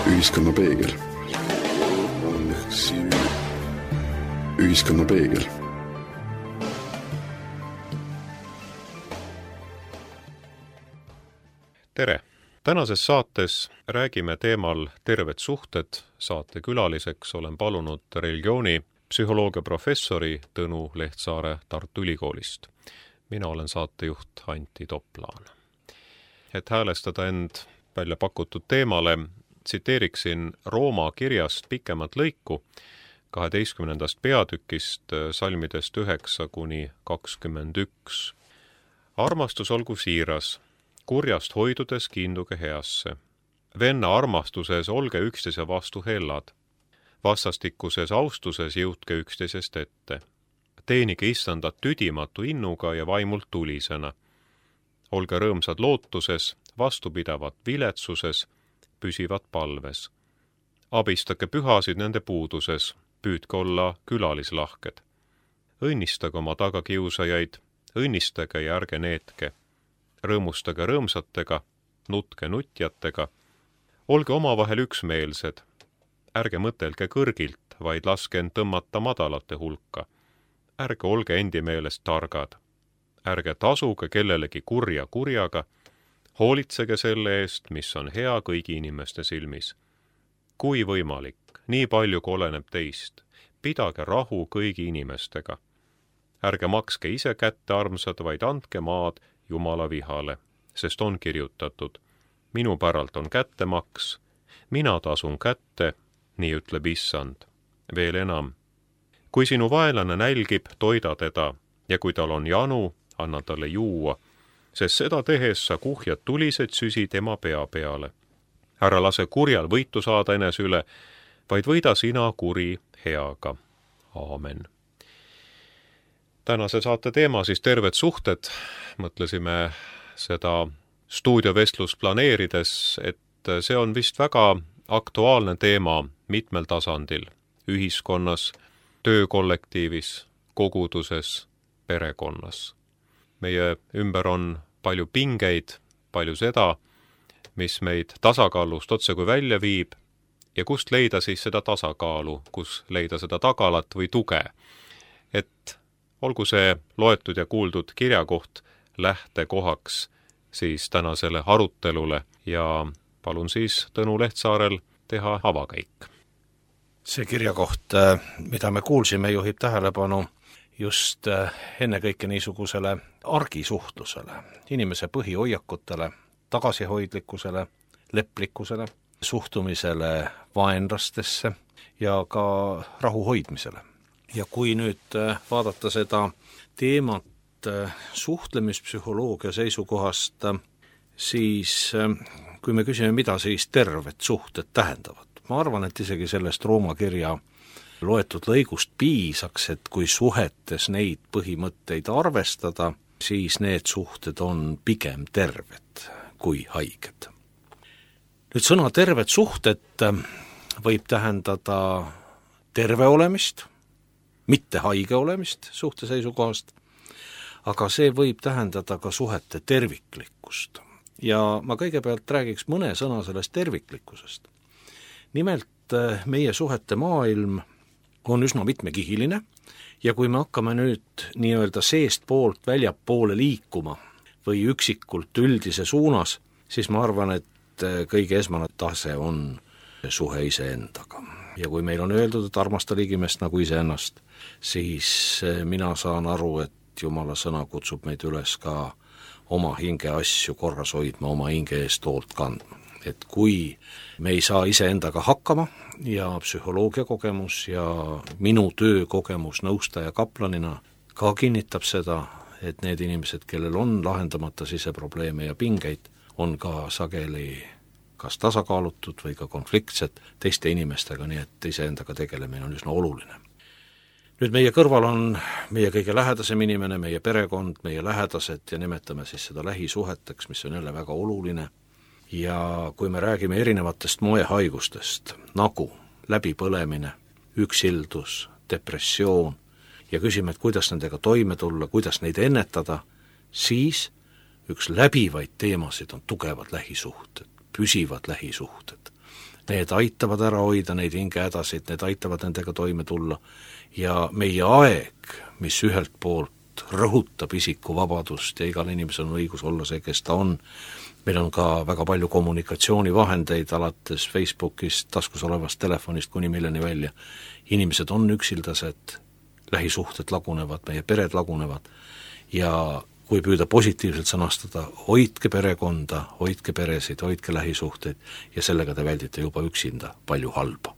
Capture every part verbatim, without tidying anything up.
Ühiskonna peegel. Ühiskonna peegel. Tere! Tänases saates räägime teemal terved suhted. Saate külaliseks olen palunud religiooni psühholoogia professori Tõnu Lehtsaare Tartu Ülikoolist. Mina olen saatejuht Antti Toplaan. Et häälestada end välja pakutud teemale, tsiteeriksin Rooma kirjast pikemat lõiku kaheteistkümnendast peatükist salmidest üheksa kuni kakskümmend üks. Armastus olgu siiras, kurjast hoidudes kiinduge heasse. Venna armastuses olge üksteise vastu hellad. Vastastikuses austuses jõudke üksteisest ette. Teenige issandat tüdimatu innuga ja vaimult tulisena. Olge rõõmsad lootuses, vastupidavat viletsuses, püsivad palves. Abistage pühasid nende puuduses, püüdke olla külalislahked. Õnnistage oma tagakiusajaid, õnnistage ja ärge neetke. Rõõmustage rõõmsatega, nutke nutjatega. Olge omavahel üksmeelsed. Ärge mõtelge kõrgilt, vaid laske end tõmmata madalate hulka. Ärge olge endi meelest targad. Ärge tasuge kellelegi kurja kurjaga. Hoolitsege selle eest, mis on hea kõigi inimeste silmis. Kui võimalik, nii palju kui oleneb teist, pidage rahu kõigi inimestega. Ärge makske ise kätte armsad, vaid andke maad Jumala vihale, sest on kirjutatud. Minu päralt on kättemaks, mina tasun kätte, nii ütleb issand. Veel enam. Kui sinu vaenlane nälgib, toida teda, ja kui tal on janu, anna talle juua, sest seda tehes sa kuhjad tulised süsi tema pea peale. Ära lase kurjal võitu saada enese üle, vaid võida sina kuri heaga. Aamen. Tänase saate teema siis terved suhted. Mõtlesime seda stuudiovestlust planeerides, et see on vist väga aktuaalne teema mitmel tasandil. Ühiskonnas, töökollektiivis, koguduses, perekonnas. Meie ümber on palju pingeid, palju seda, mis meid tasakaalust otse kui välja viib ja kust leida siis seda tasakaalu, kus leida seda tagalat või tuge. Et olgu see loetud ja kuuldud kirjakoht lähtekohaks siis tänasele arutelule ja palun siis Tõnu Lehtsaarel teha avakäik. See kirjakoht, mida me kuulsime, juhib tähelepanu just ennekõike niisugusele argisuhtlusele, inimese põhihoiakutele, tagasihoidlikkusele, leplikkusele, suhtumisele vaenlastesse ja ka rahu hoidmisele. Ja kui nüüd vaadata seda teemat suhtlemispsühholoogia seisukohast, siis kui me küsime, mida siis terved suhted tähendavad, ma arvan, et isegi sellest Rooma kirja loetud lõigust piisaks, et kui suhetes neid põhimõtteid arvestada, siis need suhted on pigem terved kui haiged. Nüüd sõna terved suhted võib tähendada terve olemist, mitte haige olemist suhte seisukohast, aga see võib tähendada ka suhete terviklikkust. Ja ma kõigepealt räägiks mõne sõna sellest terviklikkusest. Nimelt meie suhete maailm on üsna mitmekihiline ja kui me hakkame nüüd nii-öelda seest poolt väljapoole liikuma või üksikult üldise suunas, siis ma arvan, et kõige esmane tase on suhe iseendaga. Ja kui meil on öeldud, et armasta ligimest nagu iseennast, siis mina saan aru, et Jumala sõna kutsub meid üles ka oma hinge asju korras hoidma, oma hinge eest hoolt kandma. Et kui me ei saa iseendaga hakkama ja psühholoogia kogemus ja minu töökogemus nõustaja kaplanina ka kinnitab seda, et need inimesed, kellel on lahendamata siseprobleeme ja pingeid, on ka sageli kas tasakaalutud või ka konfliktsed teiste inimestega, nii et iseendaga tegelemine on üsna oluline. Nüüd meie kõrval on meie kõige lähedasem inimene, meie perekond, meie lähedased ja nimetame siis seda lähisuheteks, mis on jälle väga oluline. Ja kui me räägime erinevatest moehaigustest, nagu läbipõlemine, üksildus, depressioon ja küsime, et kuidas nendega toime tulla, kuidas neid ennetada, siis üks läbivaid teemasid on tugevad lähisuhted, püsivad lähisuhted. need aitavad ära hoida neid hingehädasid, need aitavad nendega toime tulla ja meie aeg, mis ühelt poolt rõhutab isikuvabadust ja igal inimesel on õigus olla see, kes ta on, meil on ka väga palju kommunikatsioonivahendeid, alates Facebookist, taskus olevast telefonist kuni milleni välja. Inimesed on üksildased, lähisuhted lagunevad, meie pered lagunevad ja kui püüda positiivselt sõnastada, hoidke perekonda, hoidke peresid, hoidke lähisuhteid ja sellega te väldite juba üksinda palju halba.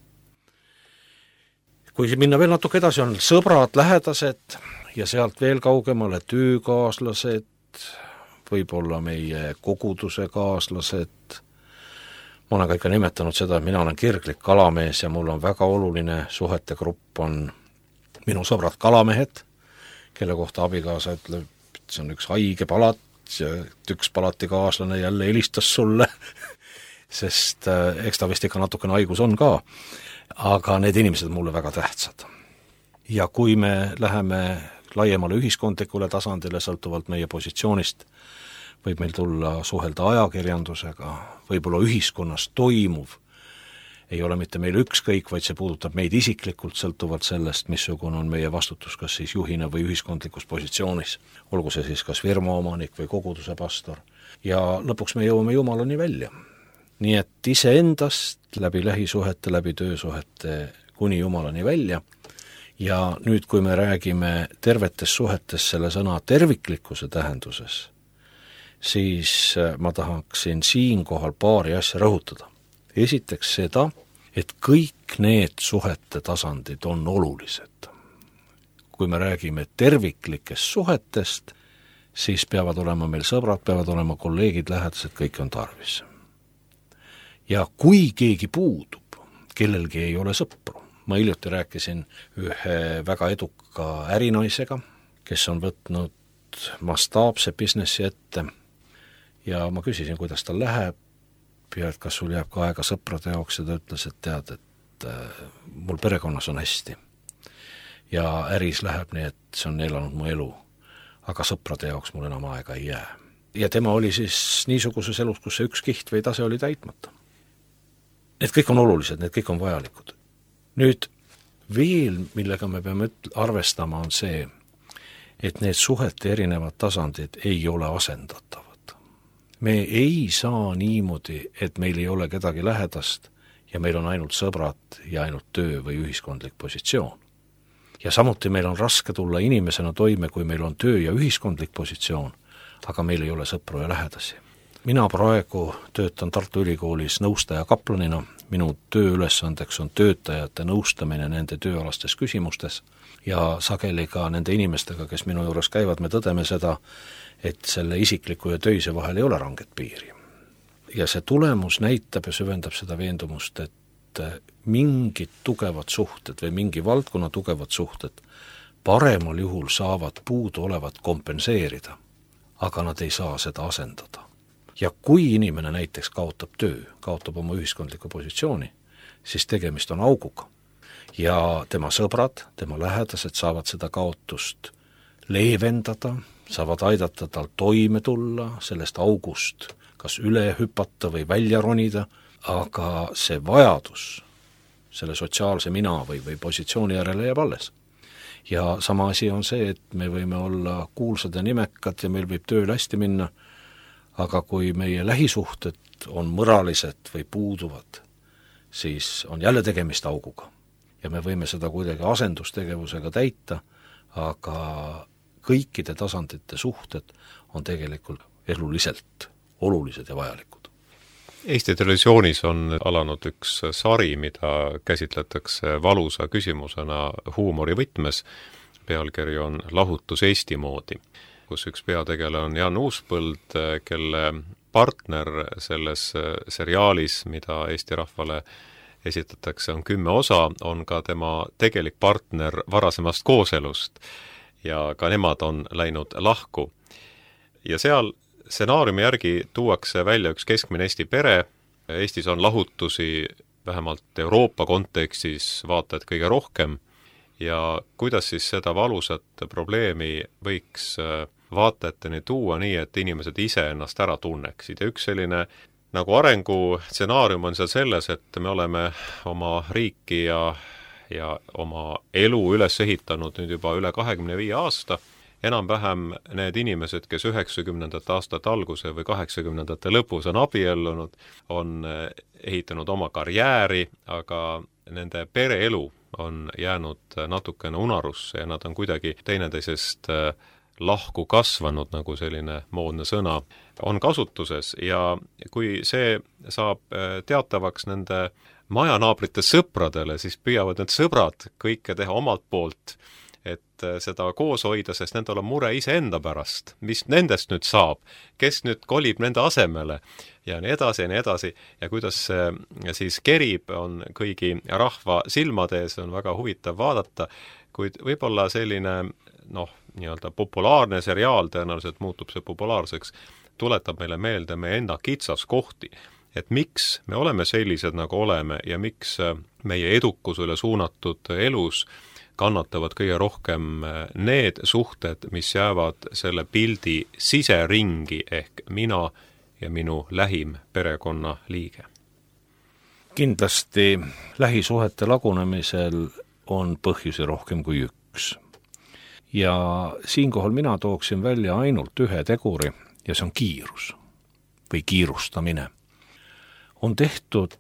Kui minna veel natuke edasi, on sõbrad, lähedased ja sealt veel kaugemale töökaaslased, võib-olla meie koguduse kaaslased. Ma olen ka ikka nimetanud seda, et mina olen kirglik kalamees ja mul on väga oluline suhete grupp on minu sõbrad kalamehed, kelle kohta abikaasa ütleb, et see on üks haige palat ja üks palatikaaslane jälle helistas sulle, sest äh, eks ta vist ikka natukene haigus on ka, aga need inimesed on mulle väga tähtsad. Ja kui me läheme laiemale ühiskondlikule tasandile, sõltuvalt meie positsioonist, võib meil tulla suhelda ajakirjandusega, võib-olla ühiskonnas toimuv, ei ole mitte meil ükskõik, vaid see puudutab meid isiklikult, sõltuvalt sellest, missugune on meie vastutus, kas siis juhina või ühiskondlikus positsioonis, olgu see siis kas firma omanik või koguduse pastor. Ja lõpuks me jõuame Jumalani välja. Nii et iseendast läbi lähisuhete, läbi töösuhete kuni Jumalani välja. Ja nüüd, kui me räägime tervetes suhetes selle sõna terviklikkuse tähenduses, siis ma tahaksin siinkohal paari asja rõhutada. Esiteks seda, et kõik need suhete tasandid on olulised. Kui me räägime terviklikest suhetest, siis peavad olema meil sõbrad, peavad olema kolleegid, lähedased, kõik on tarvis. Ja kui keegi puudub, kellelgi ei ole sõpru. Ma hiljuti rääkisin ühe väga eduka ärinaisega, kes on võtnud mastaapse businessi ette ja ma küsisin, kuidas tal läheb ja et kas sul jääb ka aega sõprade jaoks ja ta ütles, et tead, et äh, mul perekonnas on hästi ja äris läheb nii, et see on elanud mu elu, aga sõprade jaoks mul enam aega ei jää. Ja tema oli siis niisuguses elus, kus see üks kiht või tase oli täitmata. Need kõik on olulised, need kõik on vajalikud. Nüüd veel, millega me peame arvestama, on see, et need suhete erinevad tasandid ei ole asendatavad. Me ei saa niimoodi, et meil ei ole kedagi lähedast ja meil on ainult sõbrad ja ainult töö või ühiskondlik positsioon. Ja samuti meil on raske tulla inimesena toime, kui meil on töö ja ühiskondlik positsioon, aga meil ei ole sõpru ja lähedasi. Mina praegu töötan Tartu Ülikoolis nõustaja kaplanina, minu tööülesandeks on töötajate nõustamine nende tööalastes küsimustes ja sageli ka nende inimestega, kes minu juures käivad, me tõdeme seda, et selle isikliku ja töise vahel ei ole ranget piiri. Ja see tulemus näitab ja süvendab seda veendumust, et mingid tugevad suhted või mingi valdkonna tugevad suhted paremal juhul saavad puudu olevat kompenseerida, aga nad ei saa seda asendada. Ja kui inimene näiteks kaotab töö, kaotab oma ühiskondliku positsiooni, siis tegemist on auguga. Ja tema sõbrad, tema lähedased saavad seda kaotust leevendada, saavad aidata tal toime tulla, sellest august kas üle hüpata või välja ronida, aga see vajadus selle sotsiaalse mina või, või positsiooni järele jääb alles. Ja sama asi on see, et me võime olla kuulsad ja nimekad ja meil võib tööl hästi minna, aga kui meie lähisuhted on mõralised või puuduvad, siis on jälle tegemist auguga. Ja me võime seda kuidagi asendustegevusega täita, aga kõikide tasandite suhted on tegelikult eluliselt olulised ja vajalikud. Eesti Televisioonis on alanud üks sari, mida käsitletakse valusa küsimusena huumori võtmes. Pealkiri on Lahutus Eesti moodi, kus üks peategele on Jan Uuspõld, kelle partner selles seriaalis, mida Eesti rahvale esitatakse, on kümme osa, on ka tema tegelik partner varasemast kooselust ja ka nemad on läinud lahku. Ja seal stsenaariumi järgi tuuakse välja üks keskmine Eesti pere. Eestis on lahutusi vähemalt Euroopa kontekstis vaata et kõige rohkem ja kuidas siis seda valusat probleemi võiks vaatajateni tuua nii, et inimesed ise ennast ära tunneksid. Ja üks selline nagu arengustsenaarium on seal selles, et me oleme oma riiki ja, ja oma elu üles ehitanud nüüd juba üle kahekümne viie aasta, enam-vähem need inimesed, kes üheksakümnendate aastate alguse või kaheksakümnendate lõpus on abiellunud, on ehitanud oma karjääri, aga nende pereelu on jäänud natukene unarusse ja nad on kuidagi teineteisest lahku kasvanud, nagu selline moodne sõna on kasutuses, ja kui see saab teatavaks nende majanaabrite sõpradele, siis püüavad need sõbrad kõike teha omalt poolt, et seda koos hoida, sest nendel on mure iseenda pärast, mis nendest nüüd saab, kes nüüd kolib nende asemele ja nii edasi ja nii edasi, ja kuidas see siis kerib, on kõigi rahva silmade ees, on väga huvitav vaadata, kuid võib-olla selline noh, nii-öelda populaarne seriaal, tõenäoliselt muutub see populaarseks, tuletab meile meelde meie enda kitsaskohti, et miks me oleme sellised, nagu oleme, ja miks meie edukusele suunatud elus kannatavad kõige rohkem need suhted, mis jäävad selle pildi siseringi ehk mina ja minu lähim perekonna liige. Kindlasti lähisuhete lagunemisel on põhjusi rohkem kui üks. Ja siinkohal mina tooksin välja ainult ühe teguri ja see on kiirus või kiirustamine. On tehtud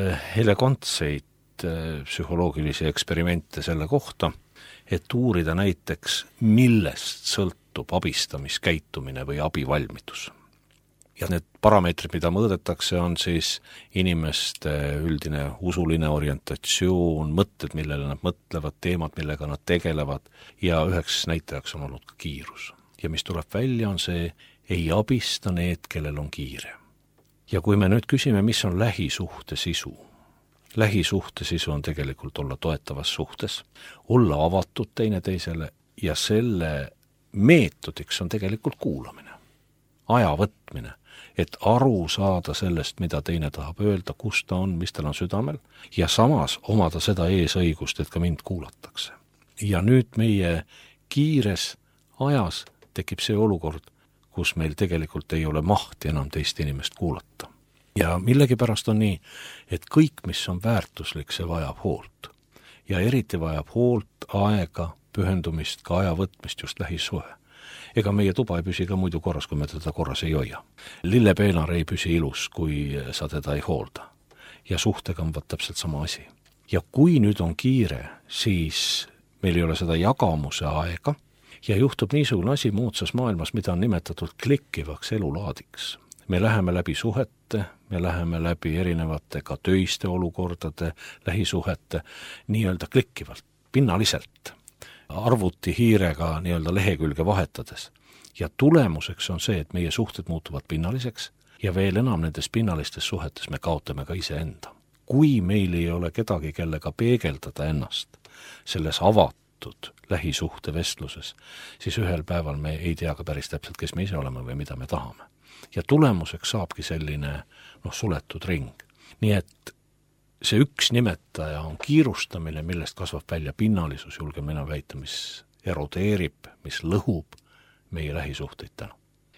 elegantseid psühholoogilisi eksperimente selle kohta, et uurida näiteks, millest sõltub abistamiskäitumine või abivalmidus. Ja need parameetrid, mida mõõdetakse, on siis inimeste üldine usuline orientatsioon, mõtted, millele nad mõtlevad, teemad, millega nad tegelevad, ja üheks näitajaks on olnud ka kiirus. Ja mis tuleb välja, on see, ei abista need, kellel on kiire. Ja kui me nüüd küsime, mis on lähisuhte sisu, lähisuhte sisu on tegelikult olla toetavas suhtes, olla avatud teineteisele ja selle meetodiks on tegelikult kuulamine, aja võtmine, et aru saada sellest, mida teine tahab öelda, kus ta on, mis tal on südamel, ja samas omada seda eesõigust, et ka mind kuulatakse. Ja nüüd meie kiires ajas tekib see olukord, kus meil tegelikult ei ole mahti enam teist inimest kuulata. Ja millegipärast on nii, et kõik, mis on väärtuslik, see vajab hoolt. Ja eriti vajab hoolt, aega, pühendumist, ka aja võtmist just lähisuhe. Ega meie tuba ei püsi ka muidu korras, kui me teda korras ei hoia. Lillepeenar ei püsi ilus, kui sa teda ei hoolda. Ja suhtega on vaat täpselt sama asi. Ja kui nüüd on kiire, siis meil ei ole seda jagamuse aega ja juhtub niisugune asi moodsas maailmas, mida on nimetatud klikkivaks elulaadiks. Me läheme läbi suhete, me läheme läbi erinevate ka töiste olukordade, lähisuhete, nii-öelda klikkivalt, pinnaliselt, arvuti hiirega nii-öelda lehekülge vahetades. Ja tulemuseks on see, et meie suhted muutuvad pinnaliseks ja veel enam nendes pinnalistes suhetes me kaotame ka iseenda. Kui meil ei ole kedagi, kellega peegeldada ennast selles avatud lähisuhte vestluses, siis ühel päeval me ei tea ka päris täpselt, kes me ise oleme või mida me tahame. Ja tulemuseks saabki selline noh, suletud ring. Nii et see üks nimetaja on kiirustamine, millest kasvab välja pinnalisus, julge mina väita, mis erodeerib, mis lõhub meie lähisuhteid täna.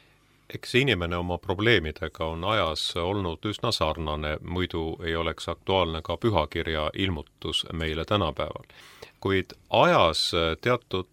Eks inimene oma probleemidega on ajas olnud üsna sarnane, muidu ei oleks aktuaalne ka pühakirja ilmutus meile tänapäeval. Kuid ajas teatud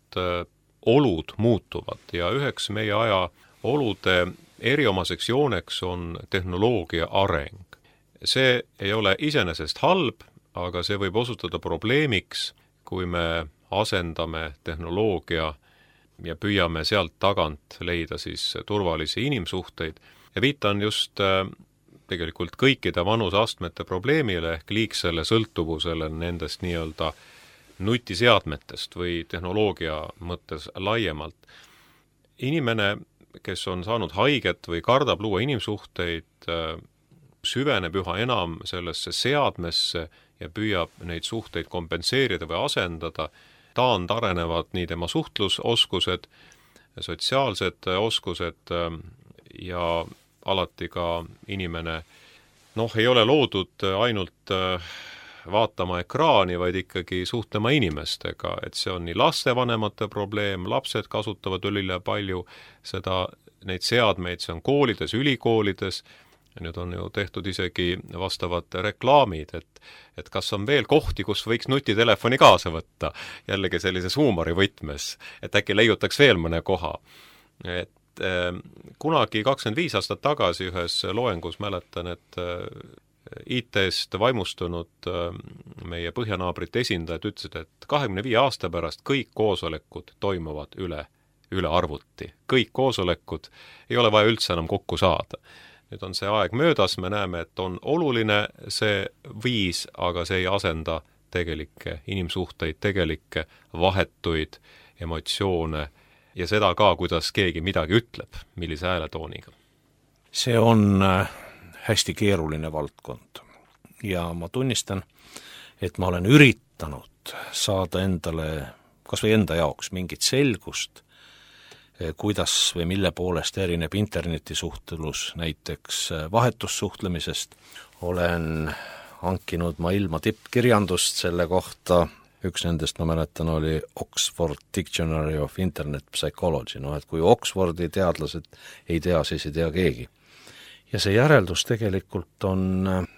olud muutuvad ja üheks meie aja olude eriomaseks jooneks on tehnoloogia areng. See ei ole iseenesest halb, aga see võib osutuda probleemiks, kui me asendame tehnoloogia ja püüame sealt tagant leida siis turvalisi inimsuhteid. Ja viitan just tegelikult kõikide vanuseastmete probleemile ehk liigsele sõltuvusele nendest nii-öelda nutiseadmetest või tehnoloogia mõttes laiemalt. Inimene, kes on saanud haiget või kardab luua inimsuhteid, süveneb üha enam sellesse seadmesse ja püüab neid suhteid kompenseerida või asendada. Taand arenevad nii tema suhtlusoskused, sotsiaalsed oskused ja alati ka inimene noh, ei ole loodud ainult vaatama ekraani, vaid ikkagi suhtlema inimestega, et see on nii lastevanemate probleem, lapsed kasutavad ülile palju seda, neid seadmeid, see on koolides, ülikoolides, nüüd on ju tehtud isegi vastavad reklaamid, et et kas on veel kohti, kus võiks nutitelefoni kaasa võtta, jällegi sellises huumorivõtmes, et äkki leiutaks veel mõne koha. Et äh, kunagi kakskümmend viis aastat tagasi ühes loengus mäletan, et äh, I T-st vaimustunud äh, meie põhjanaabrite esindajad ütlesid, et kahekümne viie aasta pärast kõik koosolekud toimuvad üle, üle arvuti. Kõik koosolekud ei ole vaja üldse enam kokku saada. Nüüd on see aeg möödas, me näeme, et on oluline see viis, aga see ei asenda tegelikke inimsuhteid, tegelikke vahetuid emotsioone ja seda ka, kuidas keegi midagi ütleb, millise hääletooniga. See on hästi keeruline valdkond ja ma tunnistan, et ma olen üritanud saada endale, kas või enda jaoks, mingit selgust, kuidas või mille poolest erineb internetisuhtlus näiteks vahetussuhtlemisest. Olen hankinud maailma tippkirjandust selle kohta, üks nendest ma mäletan oli Oxford Dictionary of Internet Psychology, no et kui Oxfordi teadlased ei tea, siis ei tea keegi. Ja see järeldus tegelikult on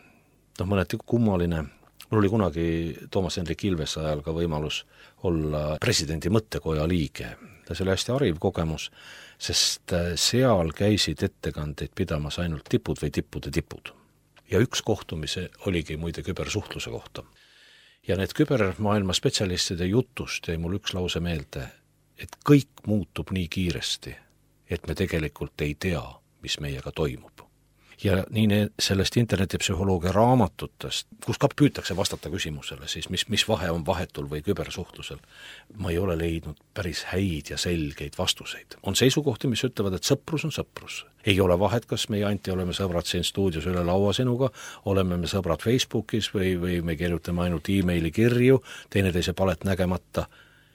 noh, mõneti kummaline. Mul oli kunagi Toomas Hendrik Ilvese ajal ka võimalus olla presidendi mõttekoja liige. See oli hästi hariv kogemus, sest seal käisid ettekandeid pidamas ainult tipud või tippude tipud. Ja üks kohtumise oligi muide kübersuhtluse kohta. Ja need kübermaailma spetsialistide jutust jäi mul üks lause meelde, et kõik muutub nii kiiresti, et me tegelikult ei tea, mis meiega toimub. Ja nii need, sellest internetipsühholoogia raamatutest, kus ka püütakse vastata küsimusele, siis mis, mis vahe on vahetul või kübersuhtlusel, ma ei ole leidnud päris häid ja selgeid vastuseid. On seisukohti, mis ütlevad, et sõprus on sõprus. Ei ole vahet, kas meie Anti oleme sõbrad siin stuudios üle laua sinuga, oleme me sõbrad Facebookis või, või me kirjutame ainult e-maili kirju, teineteise palet nägemata,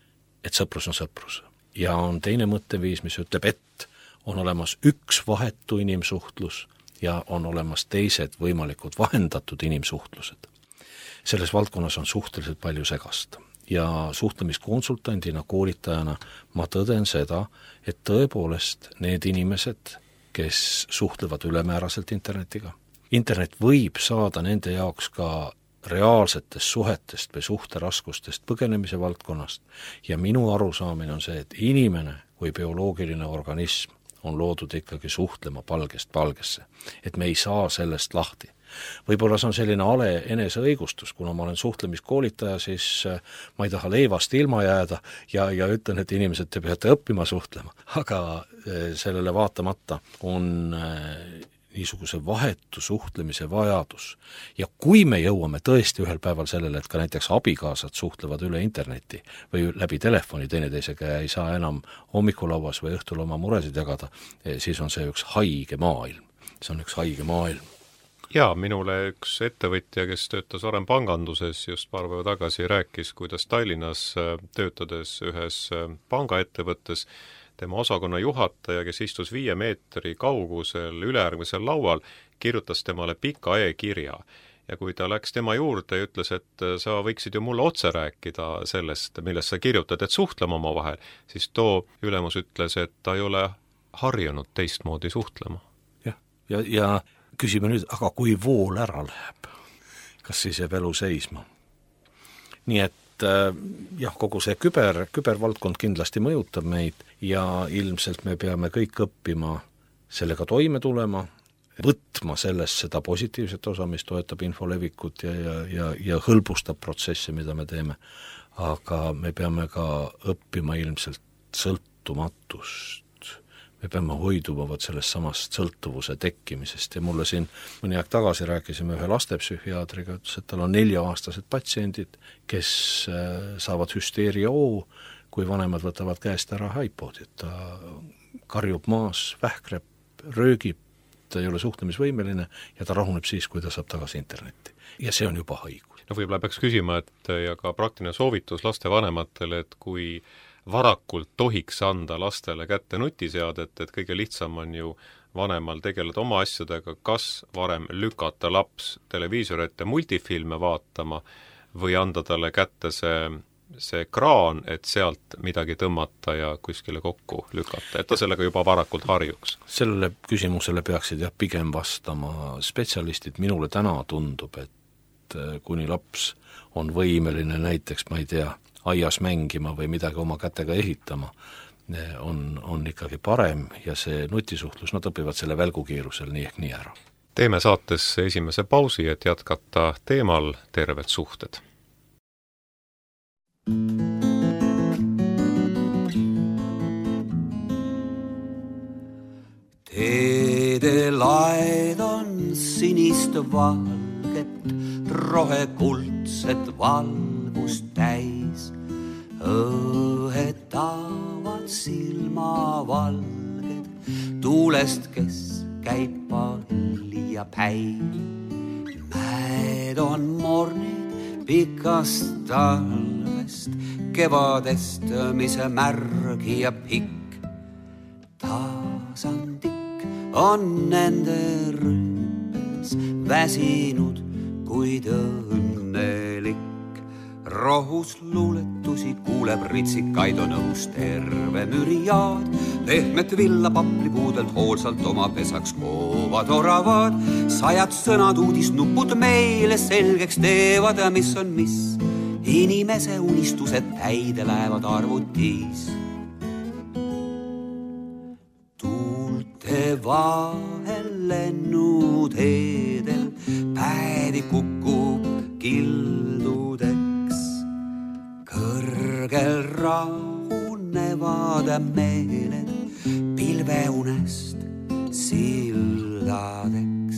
et sõprus on sõprus. Ja on teine mõtteviis, mis ütleb, et on olemas üks vahetu inimsuhtlus, ja on olemas teised võimalikud vahendatud inimsuhtlused. Selles valdkonnas on suhteliselt palju segast. Ja suhtlemiskonsultandina, koolitajana ma tõden seda, et tõepoolest need inimesed, kes suhtlevad ülemääraselt internetiga, internet võib saada nende jaoks ka reaalsetest suhetest või suhteraskustest põgenemise valdkonnast ja minu arusaamine on see, et inimene kui bioloogiline organism on loodud ikkagi suhtlema palgest palgesse, et me ei saa sellest lahti. Võib-olla see on selline ale eneseõigustus, kuna ma olen suhtlemiskoolitaja, siis ma ei taha leivast ilma jääda ja, ja ütlen, et inimesed te peate õppima suhtlema, aga sellele vaatamata on niisuguse vahetu suhtlemise vajadus. Ja kui me jõuame tõesti ühel päeval sellele, et ka näiteks abikaasad suhtlevad üle interneti või läbi telefoni teineteisega ja ei saa enam hommikulauas või õhtul oma muresid jagada, siis on see üks haige maailm. See on üks haige maailm. Jaa, minule üks ettevõtja, kes töötas varem panganduses just paar päeva tagasi, rääkis, kuidas Tallinnas töötades ühes pangaettevõttes tema osakonna juhataja, kes istus viie meetri kaugusel ülejärgmisel laual, kirjutas temale pika e-kirja. Ja kui ta läks tema juurde ja ütles, et sa võiksid ju mulle otse rääkida sellest, millest sa kirjutad, et suhtlema oma vahel, siis too ülemus ütles, et ta ei ole harjunud teistmoodi suhtlema. Jah, ja, ja küsime nüüd, aga kui vool ära läheb, kas siis jääb elu seisma? Nii et jah, kogu see küber, kübervaldkond kindlasti mõjutab meid ja ilmselt me peame kõik õppima sellega toime tulema, võtma sellest seda positiivset osa, mis toetab infolevikut ja, ja, ja, ja hõlbustab protsesse, mida me teeme. Aga me peame ka õppima ilmselt sõltumatust. Me peame hoiduma võt sellest samast sõltuvuse tekkimisest ja mulle siin mõni aeg tagasi rääkisime ühe lastepsühhiaatriga, ütles, et tal on nelja-aastased patsiendid, kes saavad hüsteeria oo, kui vanemad võtavad käest ära iPodi, et ta karjub maas, vähkreb, röögib, ta ei ole suhtlemisvõimeline ja ta rahuneb siis, kui ta saab tagasi internetti. Ja see on juba haigus. No võib-olla peaks küsima, et ja ka praktiline soovitus lastevanematele, et kui varakult tohiks anda lastele kätte nutiseadet, et kõige lihtsam on ju vanemal tegeleda oma asjadega, kas varem lükata laps televiisori ette multifilme vaatama või anda talle kätte see see kraan, et sealt midagi tõmmata ja kuskile kokku lükata, et ta sellega juba varakult harjuks? Sellele küsimusele peaksid jah pigem vastama spetsialistid, minule täna tundub, et kuni laps on võimeline näiteks, ma ei tea, aias mängima või midagi oma kätega ehitama, on, on ikkagi parem ja see nutisuhtlus, nad õpivad selle välgukiirusel nii ehk nii ära. Teeme saates esimese pausi, et jätkata teemal terved suhted. Teede laed on sinist valget, rohekuldset valgust täis, õhetavad silmavalged tuulest, kes käib palli ja päi. Mäed on mornid pikast talvest, kevadest, mis märgi ja pikk. Tasandik on nende rüüpes, väsinud, kuid õnnelik. Rohus luuletusi kuuleb, ritsikaid on õhus terve müriaad. Pehmet villa paplipuudelt hoolsalt oma pesaks koovad oravad. Sajad sõnad uudisnupud meile selgeks teevad, mis on mis. Inimese unistused täide lähevad arvutis. Tuulte vahel lennud eedel, päevi kukub kildudeks. Kõrgel rahunevad meeled, pilveunest sildadeks.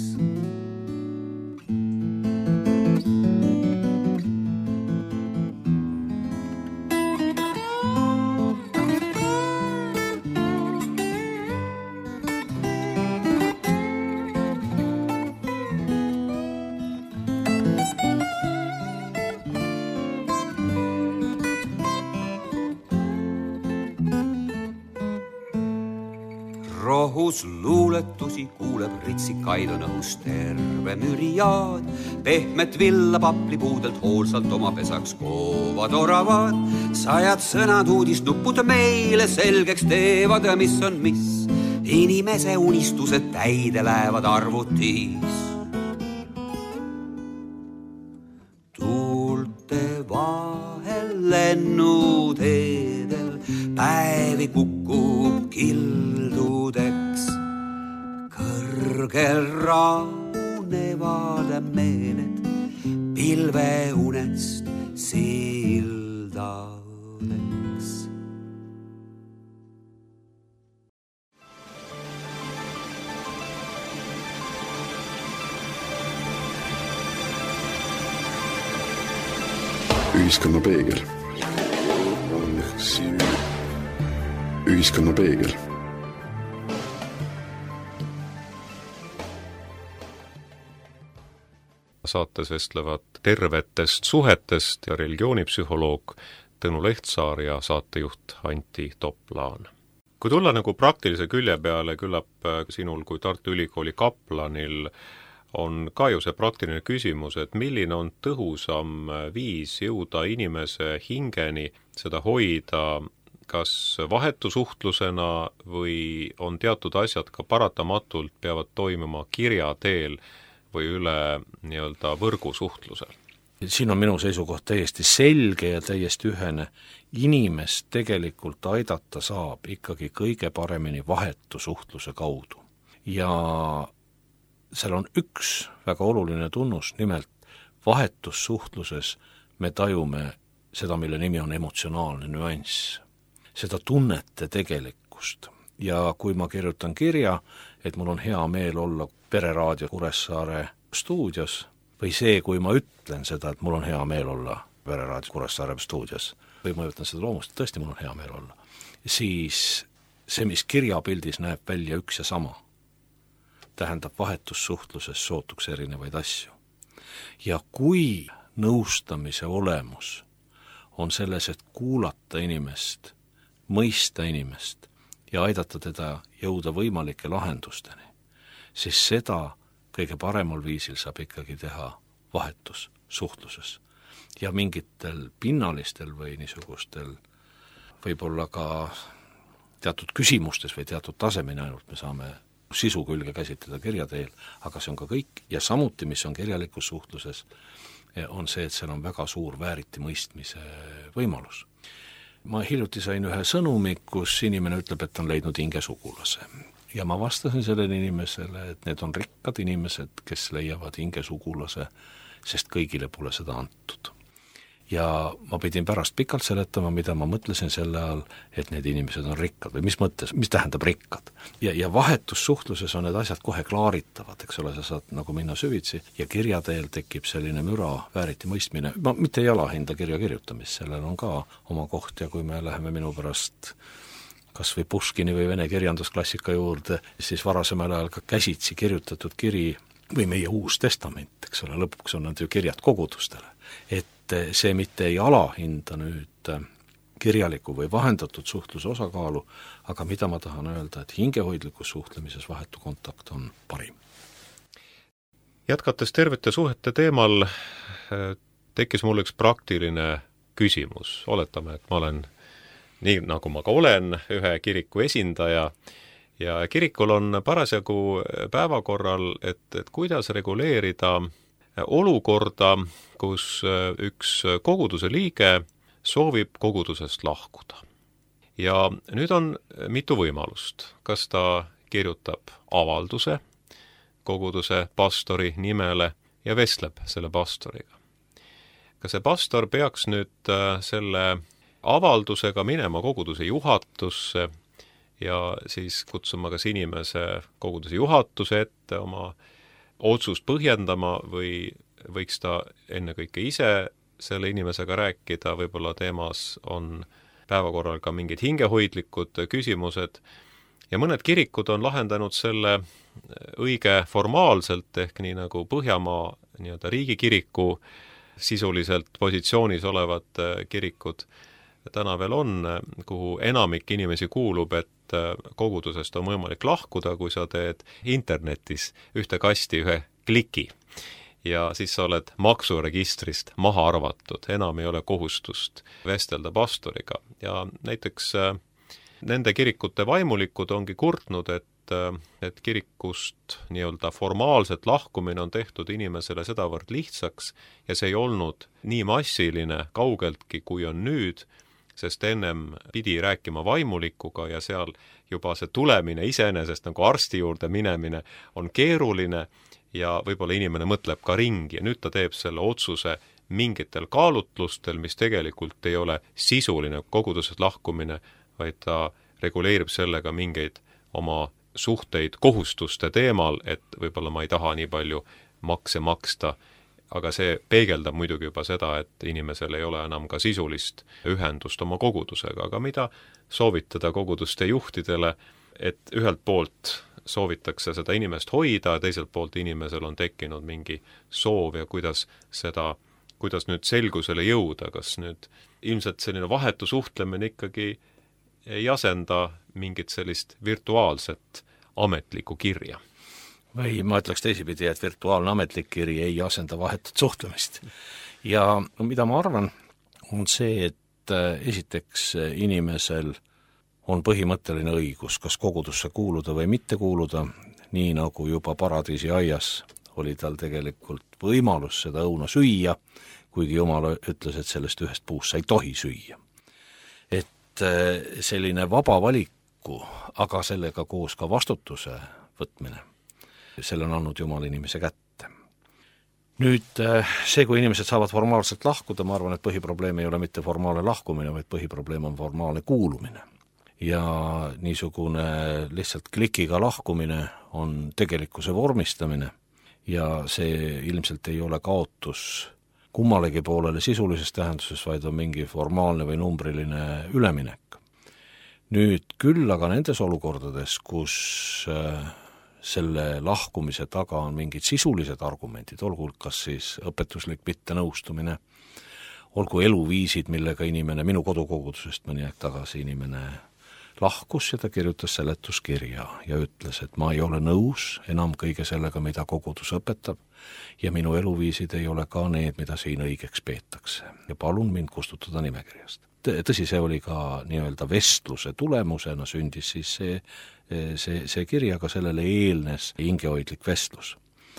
Rohus luuletusi kuuleb, ritsikaid on õhus terve müriaad. Pehmet villa paplipuudelt hoolsalt oma pesaks koovad oravad. Sajad sõnad uudisnupud meile selgeks teevad, mis on mis. Inimese unistused täide lähevad arvutis. Tuulte vahel lennud eedel, päevi kukub kildudeks. Kõrgel rahunevad meeled, pilveunest sildadeks. Ühiskonna peegel. Ühiskonna peegel. Saates vestlevad tervetest suhetest ja religioonipsühholoog Tõnu Lehtsaar ja saatejuht Anti Toplaan. Kui tulla nagu praktilise külje peale, küllap sinul kui Tartu Ülikooli kaplanil on ka ju see praktiline küsimus, et milline on tõhusam viis jõuda inimese hingeni, seda hoida kas vahetusuhtlusena või on teatud asjad ka paratamatult peavad toimuma kirja teel või üle nii-öelda võrgusuhtlusel? Siin on minu seisukoht täiesti selge ja täiesti ühene. Inimest tegelikult aidata saab ikkagi kõige paremini vahetusuhtluse kaudu. Ja seal on üks väga oluline tunnus, nimelt vahetussuhtluses me tajume seda, mille nimi on emotsionaalne nüanss, seda tunnete tegelikkust. Ja kui ma kirjutan kirja, et mul on hea meel olla Pereraadio Kuressaare stuudios, või see, kui ma ütlen seda, et mul on hea meel olla Pereraadio Kuressaare stuudios, või ma ütlen seda loomust, et tõesti mul on hea meel olla, siis see, mis kirjapildis näeb välja üks ja sama, tähendab vahetussuhtluses sootuks erinevaid asju. Ja kui nõustamise olemus on selles, et kuulata inimest, mõista inimest ja aidata teda jõuda võimalike lahendusteni, siis seda kõige paremal viisil saab ikkagi teha vahetussuhtluses. ja mingitel pinnalistel või niisugustel võib-olla ka teatud küsimustes või teatud tasemeni ainult me saame sisu külge käsitleda kirja teel, aga see on ka kõik ja samuti, mis on kirjalikus suhtluses, on see, et seal on väga suur vääritimõistmise võimalus. Ma hiljuti sain ühe sõnumi, kus inimene ütleb, et on leidnud hingesugulase. Ja ma vastasin sellele inimesele, et need on rikkad inimesed, kes leiavad hingesugulase, sest kõigile pole seda antud. Ja ma pidin pärast pikalt seletama, mida ma mõtlesin selle all, et need inimesed on rikkad või mis mõttes, mis tähendab rikkad. Ja, ja vahetussuhtluses on need asjad kohe klaaritavad, eks ole, sa saad nagu minna süvitsi ja kirja teel tekib selline müra vääriti mõistmine. Ma mitte ei alahinda kirja kirjutamist, sellel on ka oma koht ja kui me läheme minu pärast kas või Puškini või vene kirjandusklassika juurde, siis varasemal ajal ka käsitsi kirjutatud kiri või meie uus testament, eks ole, lõpuks on nad ju kirjad kogudustele. Et see mitte ei alahinda nüüd kirjaliku või vahendatud suhtluse osakaalu, aga mida ma tahan öelda, et hingehoidlikus suhtlemises vahetu kontakt on parim. Jätkates tervete suhete teemal tekkis mul üks praktiline küsimus. Oletame, et ma olen nii nagu ma ka olen, ühe kiriku esindaja ja kirikul on parasjagu päevakorral, et, et kuidas reguleerida olukorda, kus üks koguduse liige soovib kogudusest lahkuda. Ja nüüd on mitu võimalust. Kas ta kirjutab avalduse koguduse pastori nimele ja vestleb selle pastoriga. Kas see pastor peaks nüüd selle avaldusega minema koguduse juhatusse ja siis kutsuma kas inimese koguduse juhatuse ette oma otsust põhjendama või võiks ta ennekõike ise selle inimesega rääkida, võib-olla teemas on päevakorral ka mingid hingehoidlikud küsimused ja mõned kirikud on lahendanud selle õige formaalselt ehk nii nagu Põhjamaa nii-öelda riigikiriku sisuliselt positsioonis olevad kirikud täna veel on, kuhu enamik inimesi kuulub, et kogudusest on võimalik lahkuda, kui sa teed internetis ühte kasti ühe kliki ja siis sa oled maksuregistrist maha arvatud, enam ei ole kohustust vestelda pastoriga ja näiteks nende kirikute vaimulikud ongi kurtnud, et, et kirikust nii-öelda formaalselt lahkumine on tehtud inimesele sedavõrd lihtsaks ja see ei olnud nii massiline kaugeltki, kui on nüüd, sest ennem pidi rääkima vaimulikuga ja seal juba see tulemine iseenesest nagu arsti juurde minemine on keeruline ja võib-olla inimene mõtleb ka ringi ja nüüd ta teeb selle otsuse mingitel kaalutlustel, mis tegelikult ei ole sisuline kogudusest lahkumine, vaid ta reguleerib sellega mingeid oma suhteid kohustuste teemal, et võib-olla ma ei taha nii palju makse maksta, aga see peegeldab muidugi juba seda, et inimesel ei ole enam ka sisulist ühendust oma kogudusega, aga mida soovitada koguduste juhtidele, et ühelt poolt soovitakse seda inimest hoida, teiselt poolt inimesel on tekkinud mingi soov ja kuidas seda, kuidas nüüd selgusele jõuda, kas nüüd ilmselt selline vahetu suhtlemine ikkagi ei asenda mingit sellist virtuaalset ametlikku kirja. Või ma ütleks teisipidi, et virtuaalne ametlik kiri ei asenda vahetut suhtlemist. Ja mida ma arvan, on see, et esiteks inimesel on põhimõtteline õigus, kas kogudusse kuuluda või mitte kuuluda, nii nagu juba paradiisi aias oli tal tegelikult võimalus seda õuna süüa, kuigi Jumal ütles, et sellest ühest puust sa ei tohi süüa. Et selline vaba valiku, aga sellega koos ka vastutuse võtmine, selle on andnud Jumal inimese kätte. Nüüd see, kui inimesed saavad formaalselt lahkuda, ma arvan, et põhiprobleem ei ole mitte formaalne lahkumine, vaid põhiprobleem on formaalne kuulumine. Ja niisugune lihtsalt klikiga lahkumine on tegelikkuse vormistamine ja see ilmselt ei ole kaotus kummalegi poolele sisulises tähenduses, vaid on mingi formaalne või numbriline üleminek. Nüüd küll aga nendes olukordades, kus selle lahkumise taga on mingid sisulised argumendid, olgu kas siis õpetuslik mittenõustumine, olgu eluviisid, millega inimene, minu kodukogudusest mõni aeg tagasi inimene lahkus ja ta kirjutas seletuskirja ja ütles, et ma ei ole nõus enam kõige sellega, mida kogudus õpetab ja minu eluviisid ei ole ka need, mida siin õigeks peetakse ja palun mind kustutada nimekirjast. Tõsi, see oli ka nii-öelda vestluse tulemusena sündis siis see, see, see kirja, aga sellele eelnes hingehoidlik vestlus.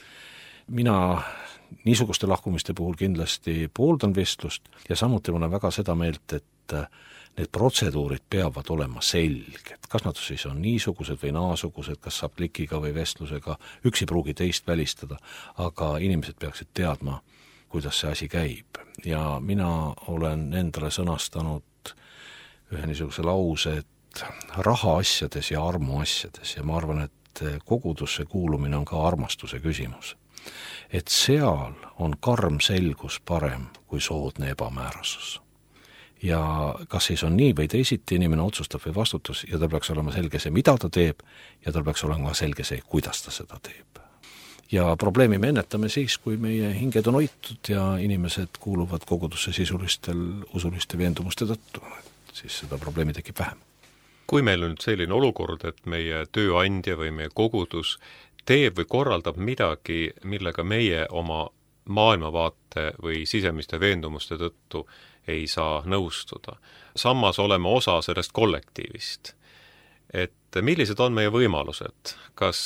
Mina niisuguste lahkumiste puhul kindlasti pooldan vestlust ja samuti ma olen väga seda meelt, et need protseduurid peavad olema selged. Kas nad siis on niisugused või naasugused, kas saab klikiga või vestlusega, üks ei pruugi teist välistada, aga inimesed peaksid teadma, kuidas see asi käib. Ja mina olen endale sõnastanud ühe niisuguse lause, et raha asjades ja armu asjades ja ma arvan, et kogudusse kuulumine on ka armastuse küsimus. Et seal on karm selgus parem kui soodne ebamäärasus. Ja kas siis on nii või teisiti, inimene otsustab või vastutus ja tal peaks olema selge see, mida ta teeb ja tal peaks olema selge see, kuidas ta seda teeb. Ja probleemi me ennetame siis, kui meie hinged on hoitud ja inimesed kuuluvad kogudusse sisulistel usuliste veendumuste tõttu, siis seda probleemi tekib vähem. Kui meil on selline olukord, et meie tööandja või meie kogudus teeb või korraldab midagi, millega meie oma maailmavaate või sisemiste veendumuste tõttu ei saa nõustuda. Samas oleme osa sellest kollektiivist. Et millised on meie võimalused? Kas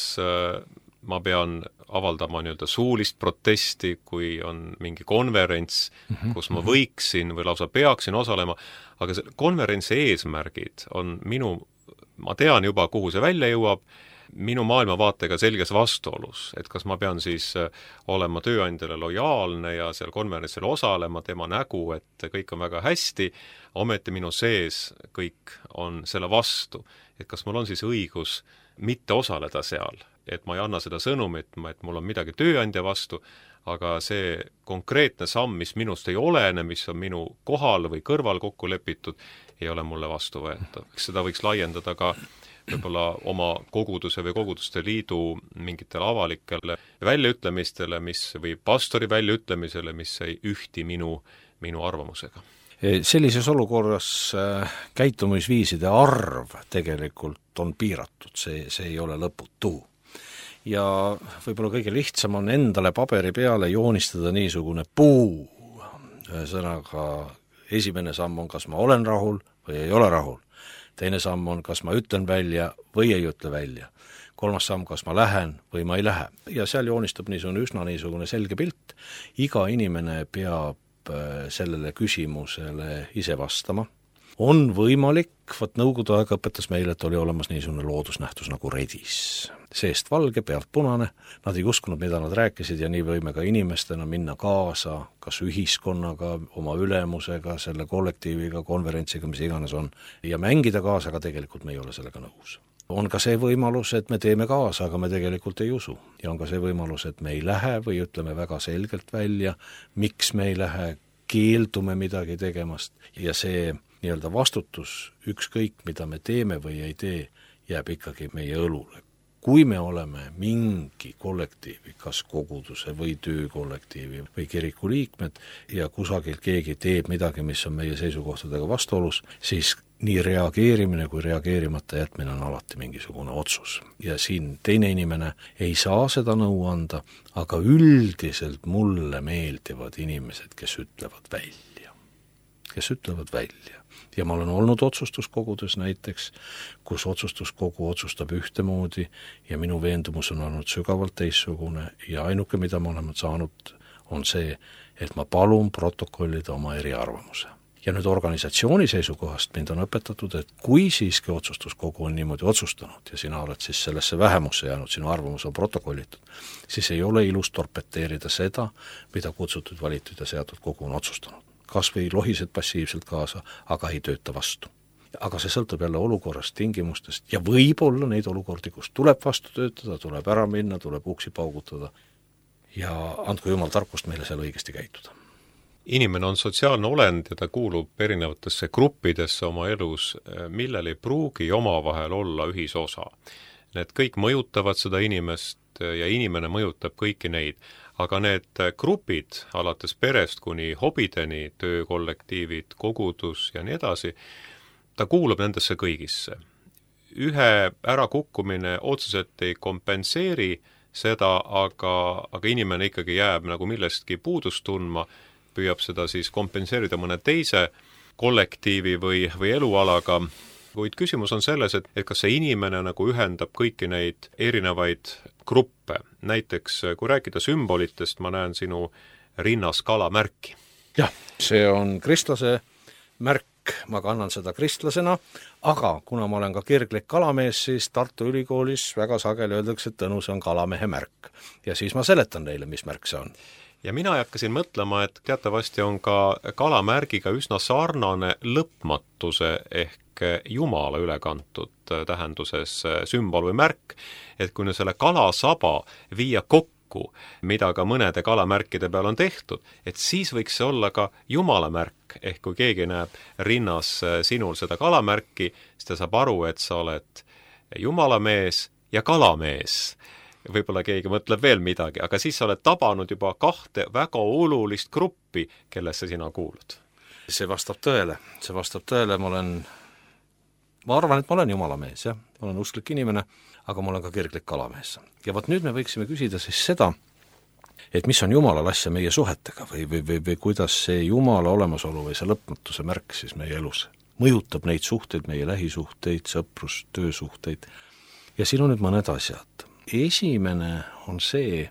ma pean avaldama nii-öelda suulist protesti, kui on mingi konverents, kus ma võiksin või lausa peaksin osalema, aga see konverentsi eesmärgid on minu, ma tean juba, kuhu see välja jõuab, minu maailmavaatega selges vastuolus, et kas ma pean siis olema tööandjale lojaalne ja seal konverentsil osalema, tema nägu, et kõik on väga hästi, ometi minu sees kõik on selle vastu, et kas mul on siis õigus mitte osaleda seal, et ma ei anna seda sõnumit, et mul on midagi tööandja vastu, aga see konkreetne samm, mis minust ei olene, mis on minu kohal või kõrval kokku lepitud, ei ole mulle vastu võetav. Seda võiks laiendada ka võib-olla oma koguduse või koguduste liidu mingitele avalikele väljaütlemistele, mis või pastori väljaütlemisele, mis ei ühti minu, minu arvamusega. Sellises olukorras käitumisviiside arv tegelikult on piiratud, see, see ei ole lõputu. Ja võib-olla kõige lihtsam on endale paberi peale joonistada niisugune puu. Ühesõnaga, esimene samm on, kas ma olen rahul või ei ole rahul. Teine samm on, kas ma ütlen välja või ei ütle välja. Kolmas samm, kas ma lähen või ma ei lähe. Ja seal joonistab niisugune üsna niisugune selge pilt. Iga inimene peab sellele küsimusele ise vastama. On võimalik, võt nõukogude aeg õpetas meile, et oli olemas niisugune loodusnähtus nagu redis. Seest valge, pealt punane, nad ei uskunud, mida nad rääkisid ja nii võime ka inimestena minna kaasa, kas ühiskonnaga, oma ülemusega, selle kollektiiviga, konverentsiga, mis iganes on, ja mängida kaasa, aga tegelikult me ei ole sellega nõus. On ka see võimalus, et me teeme kaasa, aga me tegelikult ei usu. Ja on ka see võimalus, et me ei lähe või ütleme väga selgelt välja, miks me ei lähe, keeldume midagi tegemast ja see nii-öelda vastutus, ükskõik mida me teeme või ei tee, jääb ikkagi meie õlule. Kui me oleme mingi kollektiivi, kas koguduse või töökollektiivi või kiriku liikmed ja kusagil keegi teeb midagi, mis on meie seisukohtadega vastuolus, siis nii reageerimine kui reageerimata jätmine on alati mingisugune otsus. Ja siin teine inimene ei saa seda nõu anda, aga üldiselt mulle meeldivad inimesed, kes ütlevad välja. Kes ütlevad välja. Ja ma olen olnud otsustuskogudes näiteks, kus otsustuskogu otsustab ühtemoodi ja minu veendumus on olnud sügavalt teissugune ja ainuke, mida ma olen saanud, on see, et ma palun protokollida oma eriarvamuse. Ja nüüd organisatsiooni seisukohast mind on õpetatud, et kui siiski otsustuskogu on niimoodi otsustanud ja sina oled siis sellesse vähemusse jäänud, sinu arvamus on protokollitud, siis ei ole ilus torpeteerida seda, mida kutsutud, valitud ja seatud kogu on otsustanud. Kas või lohised passiivselt kaasa, aga ei tööta vastu. Aga see sõltub jälle olukorrast, tingimustest ja võib-olla neid olukordi, kus tuleb vastu töötada, tuleb ära minna, tuleb uksi paugutada ja andku jumal tarkust meile seal õigesti käituda. Inimene on sotsiaalne olend ja ta kuulub erinevatesse gruppidesse oma elus, millel ei pruugi omavahel olla ühisosa. Need kõik mõjutavad seda inimest ja inimene mõjutab kõiki neid. Aga need grupid, alates perest kuni hobideni, töökollektiivid, kogudus ja nii edasi, ta kuulub nendesse kõigisse. ühe ärakukkumine otseselt ei kompenseeri seda, aga, aga inimene ikkagi jääb nagu millestki puudust tundma, püüab seda siis kompenseerida mõne teise kollektiivi või, või elualaga, kuid küsimus on selles, et, et kas see inimene nagu ühendab kõiki neid erinevaid gruppe. Näiteks, kui rääkida sümbolitest, ma näen sinu rinnas kalamärki. Jah, see on kristlase märk, ma kannan seda kristlasena, aga kuna ma olen ka kirglik kalamees, siis Tartu Ülikoolis väga sageli öeldakse, et Tõnu, see on kalamehe märk. Ja siis ma seletan neile, mis märk see on. Ja mina hakkasin mõtlema, et teatavasti on ka kalamärgiga üsna sarnane lõpmatuse ehk Jumala ülekantud tähenduses sümbol või märk, et kui selle kalasaba viia kokku, mida ka mõnede kalamärkide peal on tehtud, et siis võiks see olla ka Jumala märk, ehk kui keegi näeb rinnas sinul seda kalamärki, siis ta saab aru, et sa oled Jumala mees ja kalamees. Võib-olla keegi mõtleb veel midagi, aga siis sa oled tabanud juba kahte väga olulist gruppi, kellesse sina kuulud. See vastab tõele, see vastab tõele, ma olen, ma arvan, et ma olen Jumala mees, jah, ma olen usklik inimene, aga ma olen ka kirglik kalamees. Ja võt nüüd me võiksime küsida siis seda, et mis on Jumalal asja meie suhetega või, või, või, või kuidas see Jumala olemasolu või see lõpmatuse märk siis meie elus mõjutab neid suhteid, meie lähisuhteid, sõprus, töösuhteid. Ja siin on nüüd mõned asjad. Esimene on see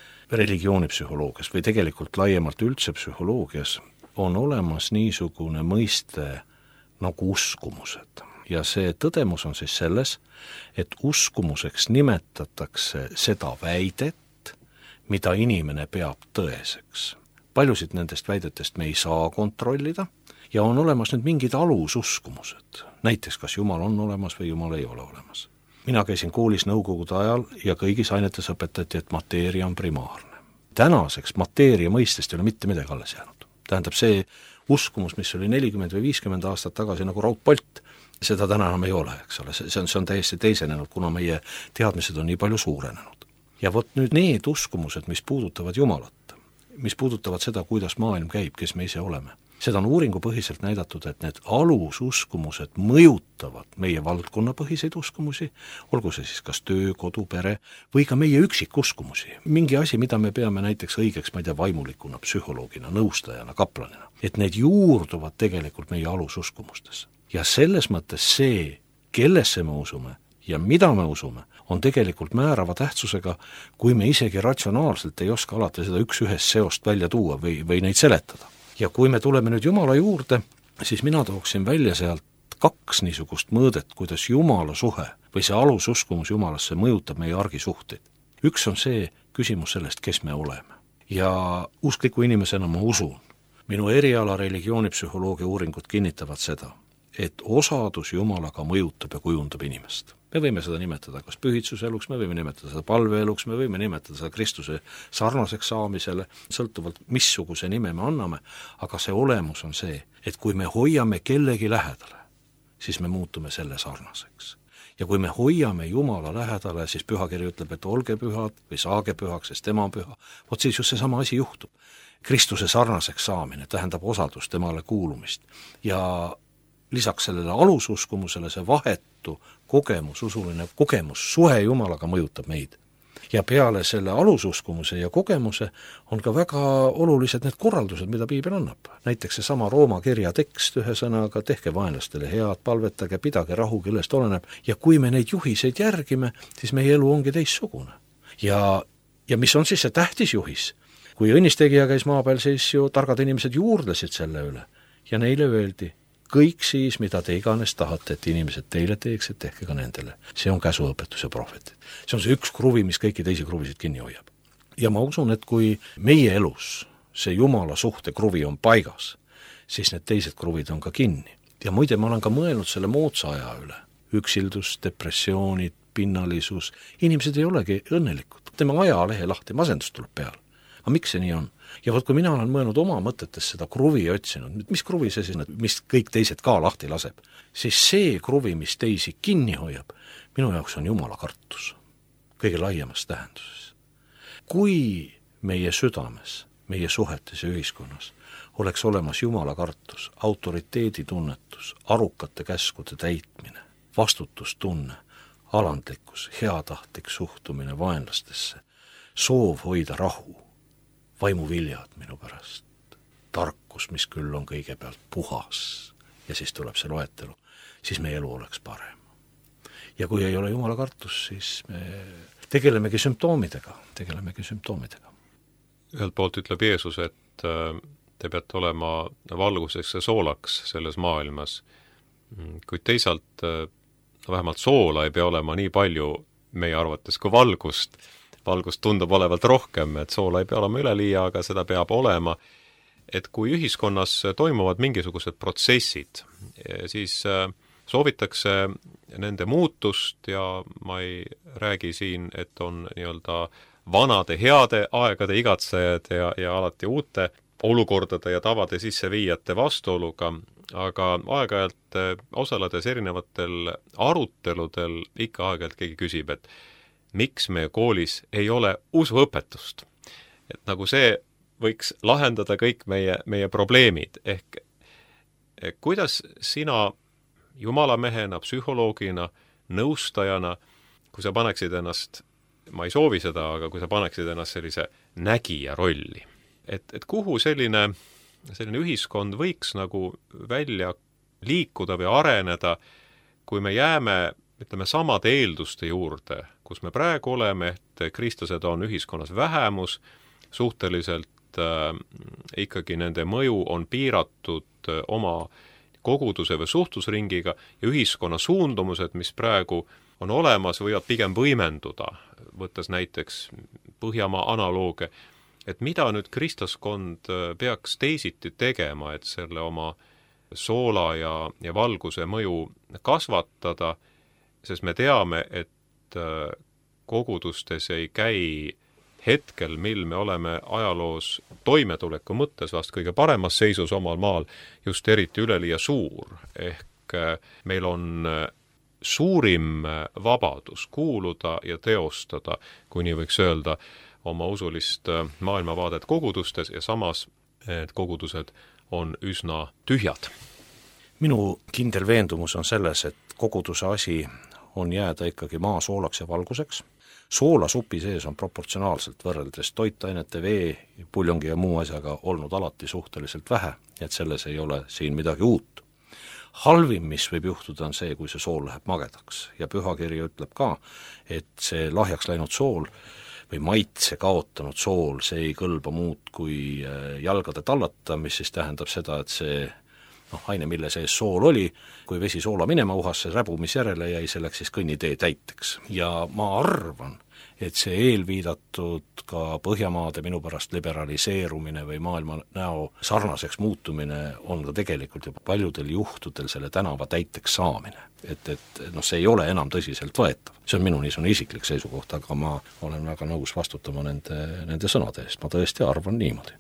religioonipsühholoogias või tegelikult laiemalt üldse psühholoogias on olemas niisugune mõiste nagu uskumused. Ja see tõdemus on siis selles, et uskumuseks nimetatakse seda väidet, mida inimene peab tõeseks. Paljusid nendest väidetest me ei saa kontrollida ja on olemas nüüd mingid alususkumused. Näiteks, kas Jumal on olemas või Jumal ei ole olemas. Mina käisin koolis nõukogude ajal ja kõigis ainetes õpetati, et mateeria on primaarne. Tänaseks mateeria mõistest ei ole mitte midagi alles jäänud. Tähendab see uskumus, mis oli nelikümmend või viiskümmend aastat tagasi nagu raudpolt, seda täna enam ei ole, eks ole, see on, see on täiesti teisenenud, kuna meie teadmised on nii palju suurenenud. Ja vot nüüd need uskumused, mis puudutavad Jumalat, mis puudutavad seda, kuidas maailm käib, kes me ise oleme, seda on uuringupõhiselt näidatud, et need alususkumused mõjutavad meie valdkonnapõhiseid uskumusi, olgu see siis kas töö, kodu, pere või ka meie üksikuskumusi. Mingi asi, mida me peame näiteks õigeks, ma ei tea, vaimulikuna, psühholoogina, nõustajana, kaplanina, et need juurduvad tegelikult meie alususkumustes. Ja selles mõttes see, kellesse me usume ja mida me usume, on tegelikult määrava tähtsusega, kui me isegi ratsionaalselt ei oska alati seda üks ühest seost välja tuua või, või neid seletada. Ja kui me tuleme nüüd Jumala juurde, siis mina tooksin välja sealt kaks niisugust mõõdet, kuidas Jumala suhe või see alususkumus Jumalasse mõjutab meie argisuhteid. Üks on see küsimus sellest, kes me oleme. Ja uskliku inimesena ma usun, minu eriala religioonipsühholoogia uuringud kinnitavad seda, et osadus Jumalaga mõjutab ja kujundab inimest. Me võime seda nimetada kas pühitsuseluks, me võime nimetada seda palveeluks, me võime nimetada seda Kristuse sarnaseks saamisele, sõltuvalt missuguse nime me anname, aga see olemus on see, et kui me hoiame kellegi lähedale, siis me muutume selle sarnaseks. Ja kui me hoiame Jumala lähedale, siis pühakiri ütleb, et olge pühad või saage pühaks, sest tema on püha. Vot siis just see sama asi juhtub. Kristuse sarnaseks saamine tähendab osadust temale kuulumist ja lisaks sellele alususkumusele see vahetu kogemus, usuline kogemus, suhe Jumalaga mõjutab meid. Ja peale selle alususkumuse ja kogemuse on ka väga olulised need korraldused, mida Piibel annab. Näiteks see sama Rooma kirja tekst ühe sõnaga, tehke vaenlastele head, palvetage, pidage rahu, kellest oleneb. Ja kui me neid juhiseid järgime, siis meie elu ongi teissugune. Ja, ja mis on siis see tähtis juhis? Kui õnnistegija käis maa peal, siis ju targad inimesed juurdlesid selle üle ja neile öeldi, kõik siis, mida te iganes tahate, et inimesed teile teeks, et tehke ka nendele. See on käsuõpetus ja prohvetid. See on see üks kruvi, mis kõiki teisi kruvisid kinni hoiab. Ja ma usun, et kui meie elus see Jumala suhte kruvi on paigas, siis need teised kruvid on ka kinni. Ja muide, ma olen ka mõelnud selle moodsa aja üle. Üksildus, depressioonid, pinnalisus. Inimesed ei olegi õnnelikud. Tema ajalehe lahti, masendus tuleb peale. Aga miks see nii on? Ja võt, kui mina olen mõelnud oma mõtetes seda kruvi otsinud, mis kruvi see siis, mis kõik teised ka lahti laseb, siis see kruvi, mis teisi kinni hoiab, minu jaoks on Jumala kartus, kõige laiemas tähenduses. Kui meie südames, meie suhetes ja ühiskonnas oleks olemas Jumala kartus, autoriteeditunnetus, arukate käskude täitmine, vastutustunne, alandlikkus, heatahtlik suhtumine vaenlastesse, soov hoida rahu, vaimuviljad minu pärast, tarkus, mis küll on kõigepealt puhas ja siis tuleb see loetelu, siis meie elu oleks parem. Ja kui ei ole Jumala kartus, siis me tegelemegi sümptoomidega, tegelemegi sümptoomidega. Ühelt poolt ütleb Jeesus, et te peate olema valguseks ja soolaks selles maailmas, kuid teisalt vähemalt soola ei pea olema nii palju meie arvates kui valgust. Valgust tundub olevat rohkem, et soola ei pea olema üleliia, aga seda peab olema. Et kui ühiskonnas toimuvad mingisugused protsessid, siis soovitakse nende muutust ja ma ei räägi siin, et on nii-öelda vanade heade aegade igatsejad ja, ja alati uute olukordade ja tavade sisseviijate vastuoluga, aga aeg-ajalt osaledes erinevatel aruteludel ikka aeg-ajalt keegi küsib, et miks meie koolis ei ole usuõpetust. Et nagu see võiks lahendada kõik meie, meie probleemid, ehk kuidas sina jumalamehena, psühholoogina, nõustajana, kui sa paneksid ennast, ma ei soovi seda, aga kui sa paneksid ennast sellise nägija rolli, et, et kuhu selline, selline ühiskond võiks nagu välja liikuda või areneda, kui me jääme, ütleme, samade eelduste juurde, kus me praegu oleme, et kristlased on ühiskonnas vähemus, suhteliselt äh, ikkagi nende mõju on piiratud äh, oma koguduse või suhtlusringiga ja ühiskonna suundumused, mis praegu on olemas, võivad pigem võimenduda, võttes näiteks Põhjamaa analooge, et mida nüüd kristlaskond peaks teisiti tegema, et selle oma soola ja, ja valguse mõju kasvatada, sest me teame, et kogudustes ei käi hetkel, mil me oleme ajaloos toimetuleku mõttes vast kõige paremas seisus omal maal, just eriti üleliia suur, ehk meil on suurim vabadus kuuluda ja teostada, kui nii võiks öelda, oma usulist maailmavaadet kogudustes ja samas et kogudused on üsna tühjad. Minu kindel veendumus on selles, et koguduse asi on jääda ikkagi maa soolaks ja valguseks. Soola supi sees on proportsionaalselt võrreldes toitainete, vee, puljongi ja muu asjaga olnud alati suhteliselt vähe, et selles ei ole siin midagi uut. Halvim, mis võib juhtuda, on see, kui see sool läheb magedaks. Ja pühakiri ütleb ka, et see lahjaks läinud sool või maitse kaotanud sool, see ei kõlba muud kui jalgade tallata, mis siis tähendab seda, et see noh, aine, mille sees sool oli, kui vesi soola minema uhas, see räbu, mis järele jäi, see läks siis kõnnitee täiteks. Ja ma arvan, et see eelviidatud ka Põhjamaade minu pärast liberaliseerumine või maailma näo sarnaseks muutumine on ka tegelikult juba paljudel juhtudel selle tänava täiteks saamine. Et, et noh, see ei ole enam tõsiselt võetav. See on minu niisugune isiklik seisukoht, aga ma olen väga nõus vastutama nende, nende sõnade eest. Ma tõesti arvan niimoodi.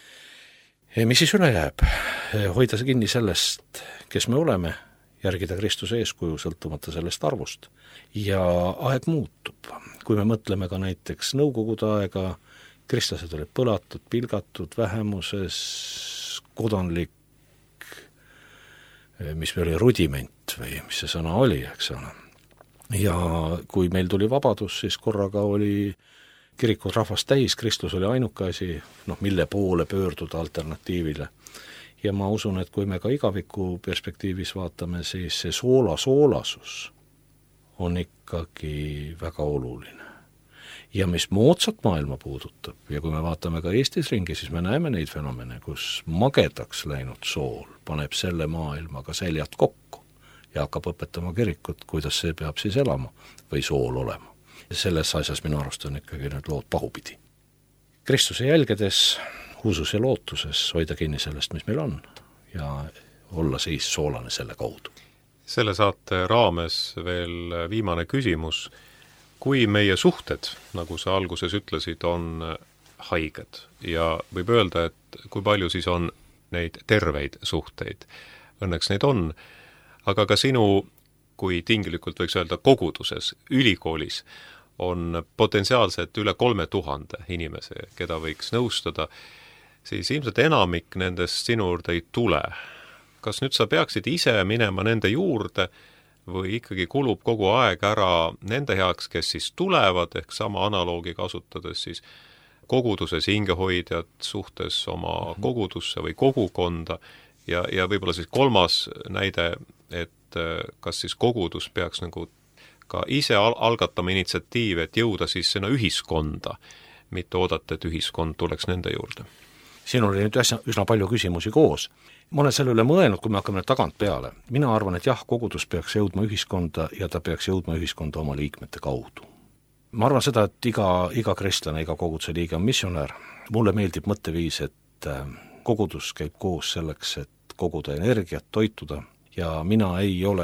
Mis siis üle jääb? Hoida see kinni sellest, kes me oleme, järgida Kristuse eeskuju sõltumata sellest arvust. Ja aeg muutub. Kui me mõtleme ka näiteks nõukogude aega, kristlased olid põlatud, pilgatud, vähemuses, kodanlik, mis oli rudiment või mis see sõna oli, eks ole. Ja kui meil tuli vabadus, siis korraga oli kirikud rahvast täis, Kristus oli ainuke asi, noh, mille poole pöörduda alternatiivile. Ja ma usun, et kui me ka igaviku perspektiivis vaatame, siis see soola soolasus on ikkagi väga oluline. Ja mis moodsat maailma puudutab, ja kui me vaatame ka Eestis ringi, siis me näeme neid fenomene, kus magedaks läinud sool paneb selle maailmaga seljad kokku ja hakkab õpetama kirikut, kuidas see peab siis elama või sool olema. Ja selles asjas minu arust on ikkagi need lood pahupidi. Kristuse jälgedes, usus ja lootuses hoida kinni sellest, mis meil on ja olla siis soolane selle kaudu. Selle saate raames veel viimane küsimus. Kui meie suhted, nagu sa alguses ütlesid, on haiged ja võib öelda, et kui palju siis on neid terveid suhteid. Õnneks neid on, aga ka sinu, kui tinglikult võiks öelda koguduses, ülikoolis, on potentsiaalselt üle kolme tuhande inimese, keda võiks nõustada, siis ilmselt enamik nendest sinu juurde ei tule. Kas nüüd sa peaksid ise minema nende juurde või ikkagi kulub kogu aeg ära nende heaks, kes siis tulevad, ehk sama analoogi kasutades siis koguduses hingehoidjad suhtes oma kogudusse või kogukonda ja, ja võib-olla siis kolmas näide, et kas siis kogudus peaks nagu ka ise al- algatama initsiatiive, et jõuda siis sinna ühiskonda, mitte oodata, et ühiskond tuleks nende juurde. Siin oli nüüd üsna, üsna palju küsimusi koos. Ma olen selle üle mõelnud, kui me hakkame tagant peale. Mina arvan, et jah, kogudus peaks jõudma ühiskonda ja ta peaks jõudma ühiskonda oma liikmete kaudu. Ma arvan seda, et iga, iga kristlane, iga koguduse liige on missionär. Mulle meeldib mõtteviis, et kogudus käib koos selleks, et koguda energiat, toituda ja mina ei ole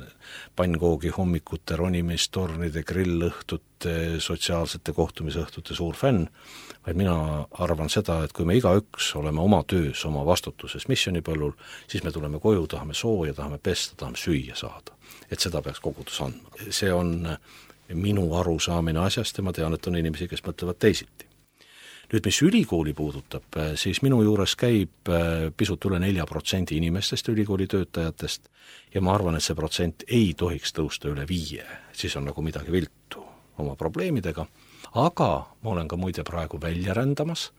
pannkoogi hommikute, ronimistornide, grillõhtute, sotsiaalsete kohtumisõhtute suur fänn, vaid mina arvan seda, et kui me igaüks oleme oma töös, oma vastutuses missionipõllul, siis me tuleme koju, tahame sooja, tahame pesta, tahame süüa saada. Et seda peaks kogudus andma. See on minu arusaamine asjast ja ma tean, et on inimesi, kes mõtlevad teisiti. Nüüd, mis ülikooli puudutab, siis minu juures käib pisut üle nelja protsendi inimestest ülikooli töötajatest ja ma arvan, et see protsent ei tohiks tõusta üle viie, siis on nagu midagi viltu oma probleemidega, aga ma olen ka muide praegu välja rändamas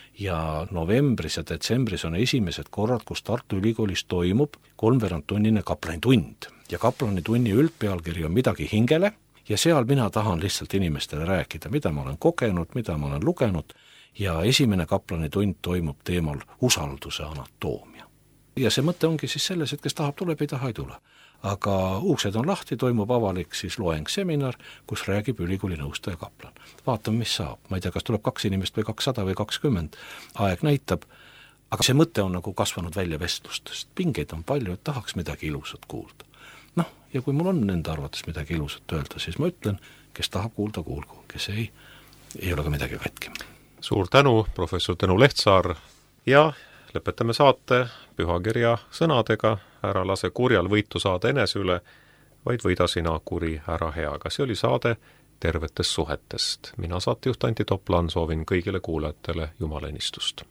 ja novembris ja detsembris on esimesed korrad, kus Tartu Ülikoolis toimub kolmveerandtunnine kaplanitund ja kaplanitunni üldpealkiri on midagi hingele ja seal mina tahan lihtsalt inimestele rääkida, mida ma olen kogenud, mida ma olen lugenud ja esimene kaplanitund toimub teemal usalduse anatoomia. Ja see mõte ongi siis selles, et kes tahab, tuleb, ei taha, ei tule. Aga uksed on lahti, toimub avalik siis loeng seminar, kus räägib ülikooli nõustaja kaplan. Vaatame, mis saab. Ma ei tea, kas tuleb kaks inimest või kakssada või kakskümmend. Aeg näitab, aga see mõte on nagu kasvanud välja vestlustest. Pingeid on palju, et tahaks midagi ilusat kuulda. Noh, ja kui mul on nende arvates midagi ilusat öelda, siis ma ütlen, kes tahab kuulda, kuulgu, kes ei, ei ole ka midagi katki. Suur tänu, professor Tõnu Lehtsaar ja lõpetame saate pühakirja sõnadega: ära lase kurjal võitu saada enese üle, vaid võida sina kuri ära heaga. See oli saade tervetest suhetest. Mina saatejuht Anti Toplan soovin kõigile kuulajatele jumalennistust.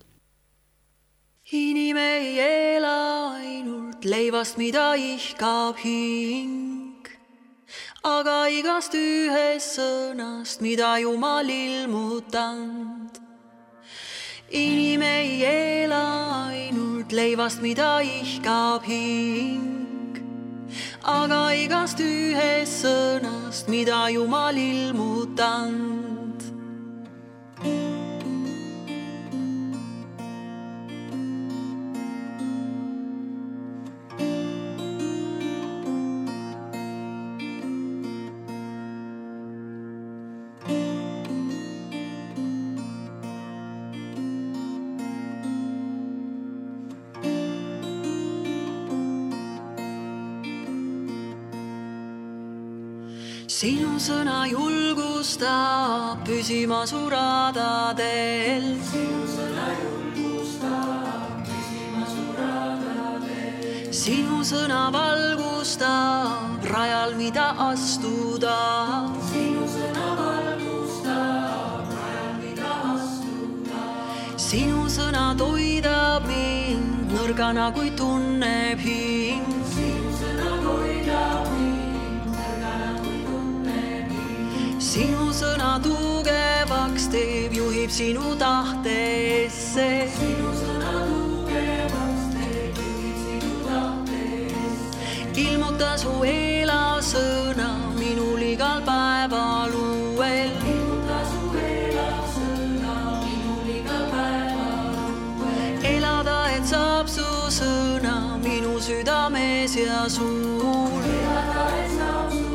Inim ei ela ainult leivast, mida ihkab hing, aga igast ühest sõnast, mida Jumal ilmutanud. Inim ei ela ainult leivast, mida ihkab hing, aga igast ühest sõnast, mida Jumal ilmutanud. Sinu sõna julgustab püsima su radadel. Sinu sõna julgustab püsima su radadel. Sinu sõna valgustab rajal, mida astuda. Sinu sõna valgustab rajal, mida astuda. Sinu sõna toidab mind nõrgana, kui tunneb hing. Sinu sõna toidab mind. Sinu sõna tugevaks teeb, juhib sinu tahteesse. Sinu sõna tugevaks teeb, juhib sinu tahteesse. Ilmuta su elasõna minul igal päeval uuel. Ilmuta su elasõna minul igal päeval uuel. Elada, et saab su sõna minu südames ja suul. Elada, et saab su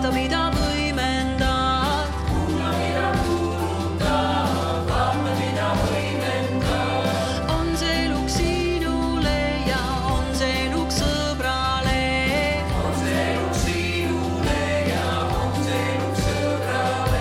vaata, mida võimendad. Kuula, mida kuulutad, vaata, mida võimendad. On see eluks sinule ja on see eluks sõbrale. On see eluks sinule ja on see eluks sõbrale.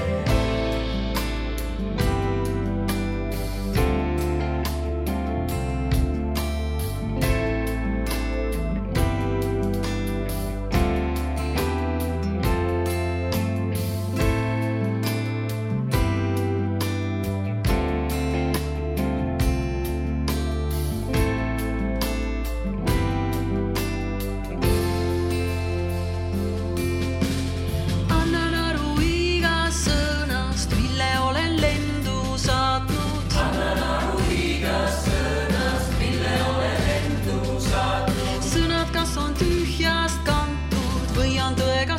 Annan aru igast sõnast, mille olen lendu saatnud. Annan aru igast sõnast, mille olen lendu saatnud. Sõnad kas on tühjast kantud või on tõega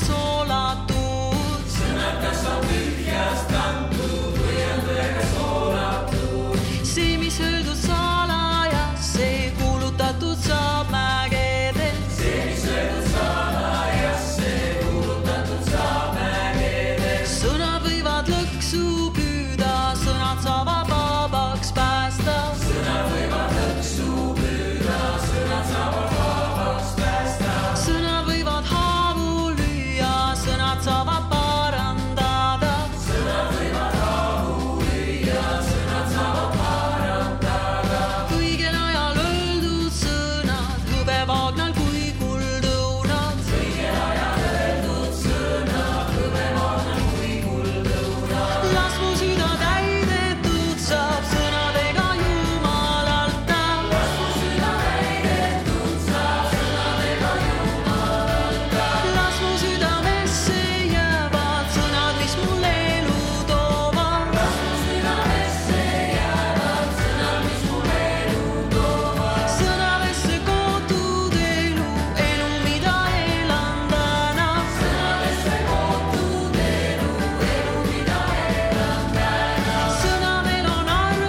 soolatud. Sõnad kas on tühjast kantud või on tõega soolatud. See, mis öeldud salajas, see kuulutatud saab mägedel. See, mis öeldud salajas, see kuulutatud saab mägedel. Sõnad võivad lõksu püüda, sõnad saavad vabaks päästa. Sõnad võivad lõksu püüda, sõnad saavad vabaks päästa. Sõnad võivad haavu lüüa, sõnad saavad parandada. Sõnad võivad haavu lüüa, sõnad saavad parandada. Õigel ajal öeldud sõnad, hõbevaagnal kui kuldõunad. Õigel ajal öeldud sõnad, hõbevaagnal kui kuldõunad. Las mu süda täidetud saab sõnadega Jumalalta. Las mu süda täidetud saab sõnadega Jumalalta. Las mu südamesse jäävad sõnad, mis mul elu toovad. Las mu südamesse jäävad sõnad, mis mul elu toovad. Sõnadesse kootud elu, elu, mida elan täna. Sõnadesse kootud elu, elu, mida elan täna. Sõnadel on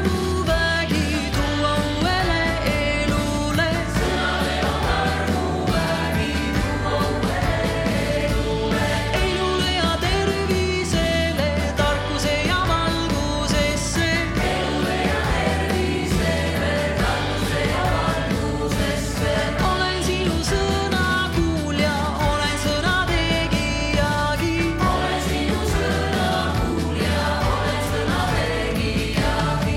armuvägi tuua uuele elule. Sõnadel on armuvägi tuua uuele elule. Elule ja tervisele, tarkuse ja valgusesse. Elule ja tervisele, tarkuse ja valgusesse. Olen sinu sõna kuulja, olen sõna tegijagi. Olen sinu sõna kuulja, olen sõna tegijagi.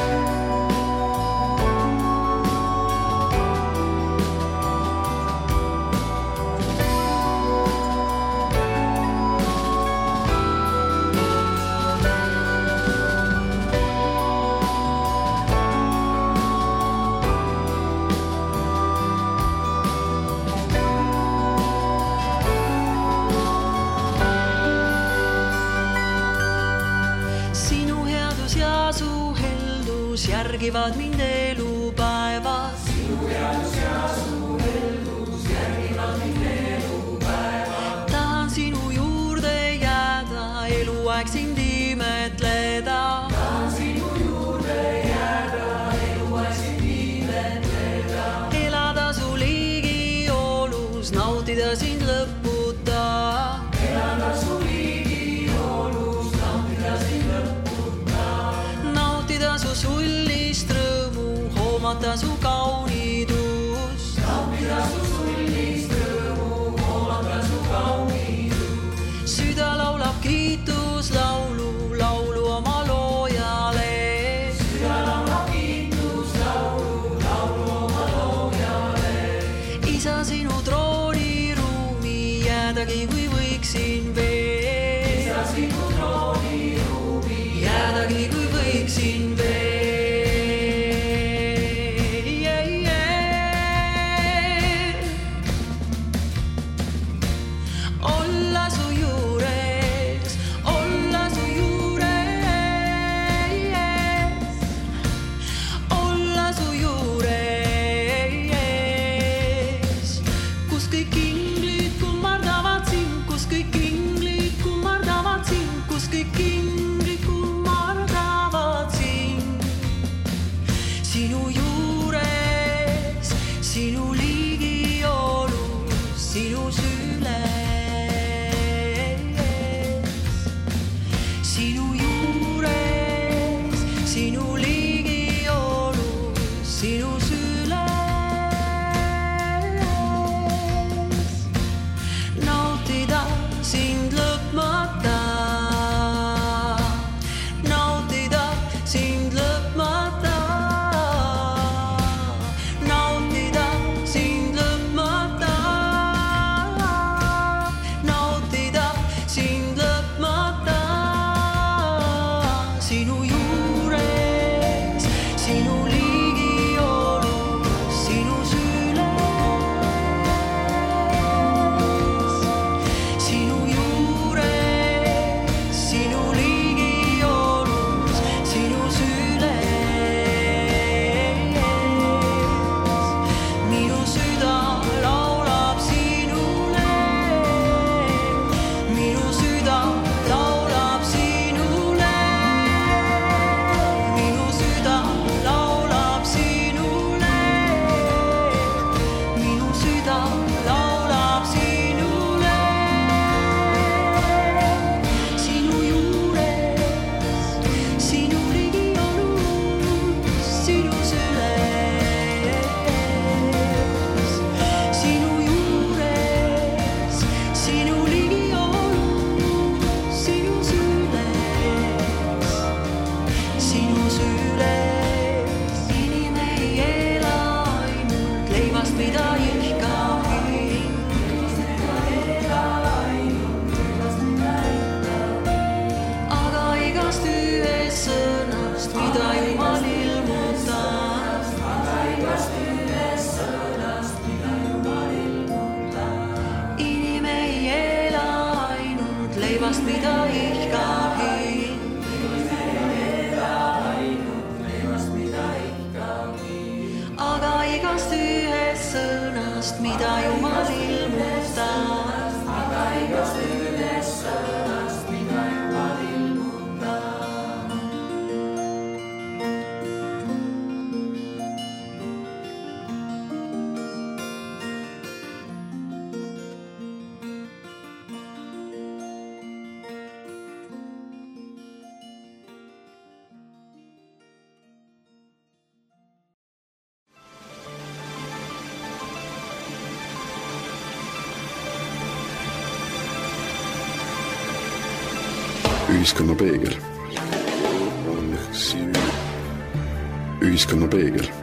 Sinu headus ja su heldus järgivad mind elupäevas. Sinu headus ja su heldus järgivad mind elupäevas. Tahan sinu juurde jääda, eluaeg sind imetleda. Tahan sinu juurde jääda, eluaeg sind imetleda. Elada su ligiolus, nautida sind lõputa. Elada su ligiolus, nautida sind lõputa. Nautida su sullist rõõmu, hoomata su kaunidust. Nautida su sullist rõõmu, hoomata su kaunidust. Süda laulab kiituslaulu, laulu oma loojale. Süda laulab kiituslaulu, laulu oma loojale. Isa, sinu trooniruumi jäädagi, kui võiksin veel. Isa, sinu trooniruumi jäädagi, kui võiksin veel. Yeah, yeah. igast, mida ihkab hind. Aga igast ühest sõnast, mida Jumal ilmutab. Aga igast ühest sõnast, mida Jumal ilmutab. Ühiskonna peegel. Ühiskonna peegel.